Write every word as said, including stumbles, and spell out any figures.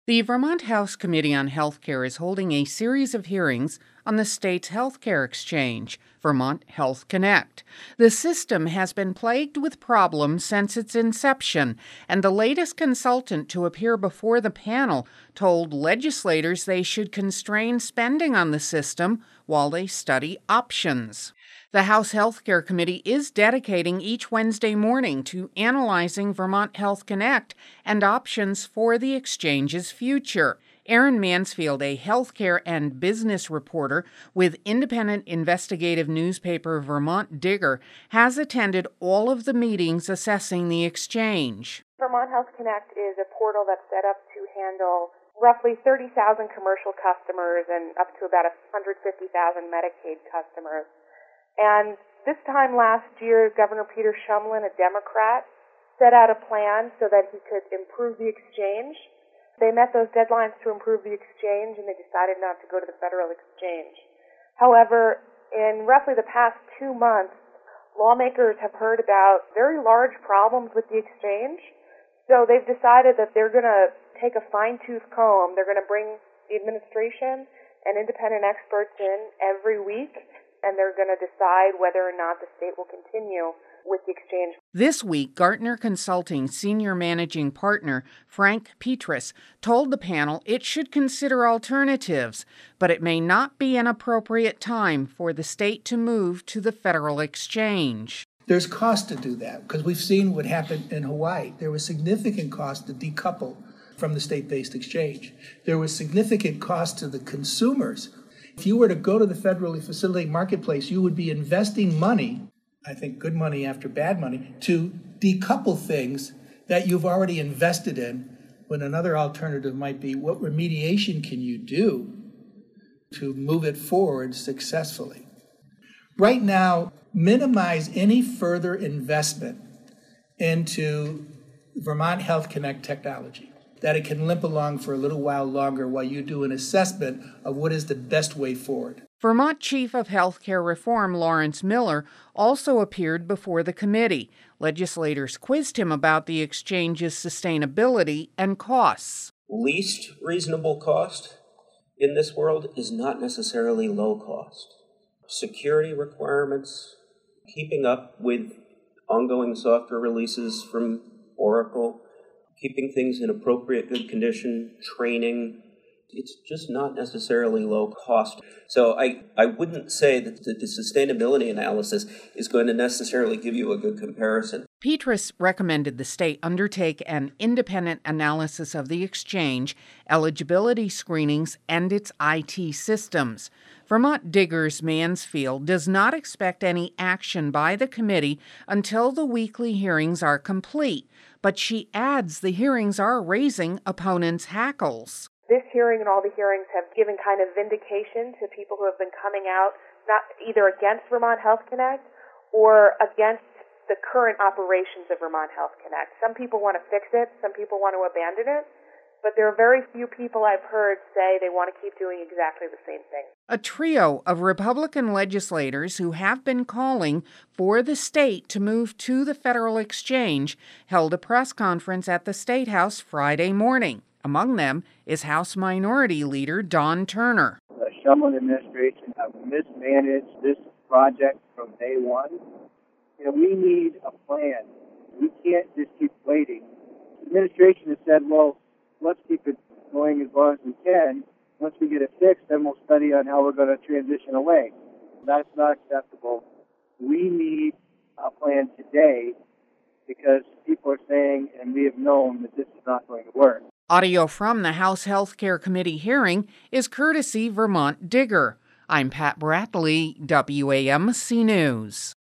The Vermont House Committee on Healthcare is holding a series of hearings on the state's healthcare exchange, Vermont Health Connect. The system has been plagued with problems since its inception, and the latest consultant to appear before the panel told legislators they should constrain spending on the system while they study options. The House Healthcare Committee is dedicating each Wednesday morning to analyzing Vermont Health Connect and options for the exchange's future. Erin Mansfield, a healthcare and business reporter with independent investigative newspaper Vermont Digger, has attended all of the meetings assessing the exchange. Vermont Health Connect is a portal that's set up to handle roughly thirty thousand commercial customers and up to about one hundred fifty thousand Medicaid customers. And this time last year, Governor Peter Shumlin, a Democrat, set out a plan so that he could improve the exchange. They met those deadlines to improve the exchange, and they decided not to go to the federal exchange. However, in roughly the past two months, lawmakers have heard about very large problems with the exchange. So they've decided that they're going to take a fine-tooth comb. They're going to bring the administration and independent experts in every week, and they're going to decide whether or not the state will continue with the exchange. This week, Gartner Consulting Senior Managing Partner Frank Petras told the panel it should consider alternatives, but it may not be an appropriate time for the state to move to the federal exchange. There's cost to do that, because we've seen what happened in Hawaii. There was significant cost to decouple from the state-based exchange. There was significant cost to the consumers. If you were to go to the federally facilitated marketplace, you would be investing money, I think good money after bad money, to decouple things that you've already invested in, when another alternative might be, what remediation can you do to move it forward successfully? Right now, minimize any further investment into Vermont Health Connect technology, that it can limp along for a little while longer while you do an assessment of what is the best way forward. Vermont Chief of Healthcare Reform Lawrence Miller also appeared before the committee. Legislators quizzed him about the exchange's sustainability and costs. Least reasonable cost in this world is not necessarily low cost. Security requirements, keeping up with ongoing software releases from Oracle, keeping things in appropriate good condition, training, it's just not necessarily low cost. So I, I wouldn't say that the, the sustainability analysis is going to necessarily give you a good comparison. Petras recommended the state undertake an independent analysis of the exchange, eligibility screenings, and its I T systems. Vermont Digger's Mansfield does not expect any action by the committee until the weekly hearings are complete, but she adds the hearings are raising opponents' hackles. This hearing and all the hearings have given kind of vindication to people who have been coming out not either against Vermont Health Connect or against the current operations of Vermont Health Connect. Some people want to fix it, some people want to abandon it, but there are very few people I've heard say they want to keep doing exactly the same thing. A trio of Republican legislators who have been calling for the state to move to the federal exchange held a press conference at the State House Friday morning. Among them is House Minority Leader Don Turner. The Shumlin administration have mismanaged this project from day one. You know, we need a plan. We can't just keep waiting. The administration has said, well, let's keep it going as long as we can. Once we get it fixed, then we'll study on how we're going to transition away. That's not acceptable. We need a plan today because people are saying, and we have known, that this is not going to work. Audio from the House Healthcare Committee hearing is courtesy Vermont Digger. I'm Pat Bradley, W A M C News.